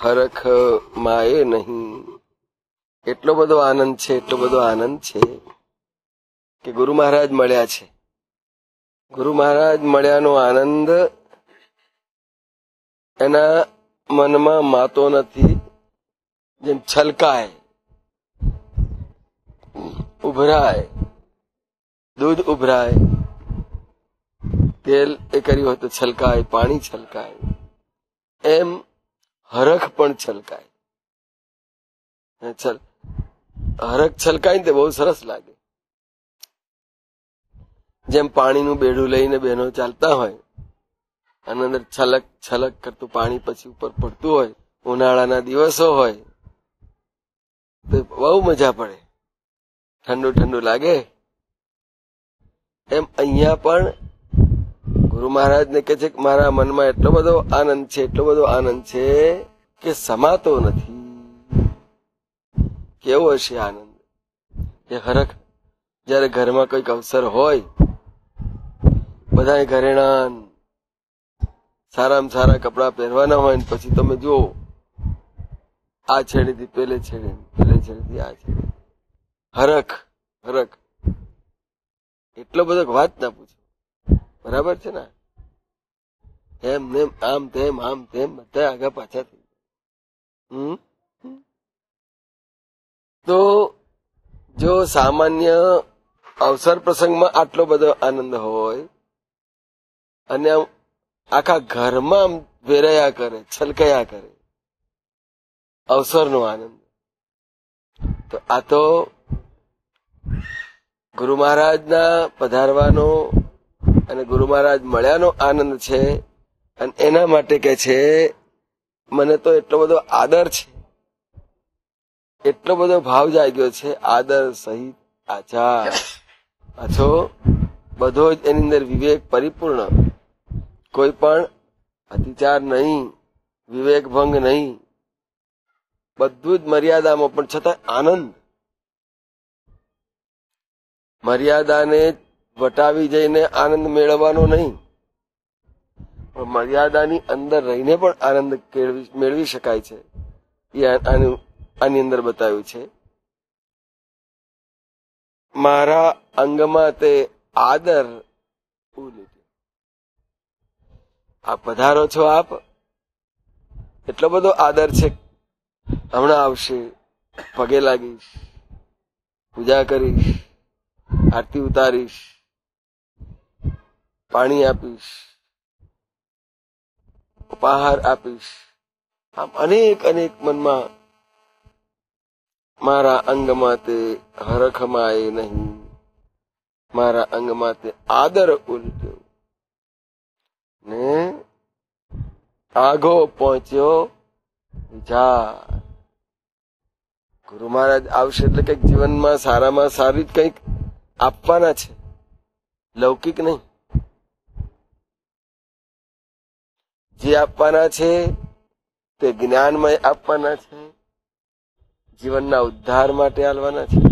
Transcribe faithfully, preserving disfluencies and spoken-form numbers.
હરખ માએ નહીં. એટલો બધો આનંદ છે, એટલો બધો આનંદ છે કે ગુરુ મહારાજ મળ્યા છે. ગુરુ મહારાજ મળ્યાનો આનંદ એના મનમાં માતો નથી. જેમ છલકાય, ઉભરાય, દૂધ ઉભરાય, તેલ એ કર્યું હોય તો છલકાય, પાણી છલકાય, એમ હરખ પણ છલકાય. હરખ છલકાય ને તે બહુ સરસ લાગે. જેમ પાણીનું બેડું લઈને બહેનો ચાલતા હોય અને અંદર છલક છલક કરતું પાણી પછી ઉપર પડતું હોય, ઉનાળાના દિવસો હોય તો બહુ મજા પડે, ઠંડુ ઠંડુ લાગે. એમ અહીંયા પણ ગુરુ મહારાજને કહે છે કે મારા મનમાં એટલો બધો આનંદ છે, એટલો બધો આનંદ છે કે સમાતો નથી. કેવો હશે આનંદ એ હરખ. જયારે ઘરમાં કોઈક અવસર હોય, બધા ઘરેણા સારામાં સારા કપડા પહેરવાના હોય ને પછી તમે જુઓ આ છેડેથી પેલે છેડે, પેલે છેડેથી આ છેડે, હરખ હરખ એટલો બધો વાત ના પૂછો. બરાબર છે ને? એમ નેમ આમ તેમ આમ તેમ બધા આગા પાછા થઈ હમ તો જો સામાન્ય અવસર પ્રસંગમાં આટલો બધો આનંદ હોય અને આખા ઘરમાં વેરાયા કરે, છલકાયા કરે અવસરનો આનંદ, તો આ તો ગુરુ મહારાજના પધારવાનો અને ગુરુ મહારાજ મળ્યાનો આનંદ છે. અને એના માટે કે છે મને તો એટલો બધો આદર છે, એટલો બધો ભાવ જાગ્યો છે, આદર સહિત આચાર અછો બધો જ એની અંદર વિવેક પરિપૂર્ણ, કોઈ પણ અતિચાર નહીં, વિવેક ભંગ નહીં, બધું જ મર્યાદામાં, પણ છતાં આનંદ. મર્યાદાને વટાવી જઈને આનંદ મેળવવાનો નહીં, પણ મર્યાદાની અંદર રહીને પણ આનંદ મેળવી શકાય છે. એ આની અંદર બતાવ્યું છે. મારા અંગમાં તે આદર ઉલટ્યો. આ પધારો છો આપ, એટલો બધો આદર છે. હમણાં આવશે, પગે લાગીશ, પૂજા કરીશ, આરતી ઉતારીશ, પાણી આપીશ, ઉપહાર આપીશ. આમ અનેક અનેક મનમાં મારા અંગમાં તે હરખમાય નહીં, મારા અંગમાં તે આદર ઉલટ્યો ને આઘો પહોંચ્યો વિચાર. ગુરુ મહારાજ આવશે એટલે કંઈક જીવનમાં સારામાં સારી કંઈક આપવાના છે, લૌકિક નહીં. જે આપવાના છે તે જ્ઞાનમય આપવાના છે, જીવનના ઉદ્ધાર માટે આલવાના છે.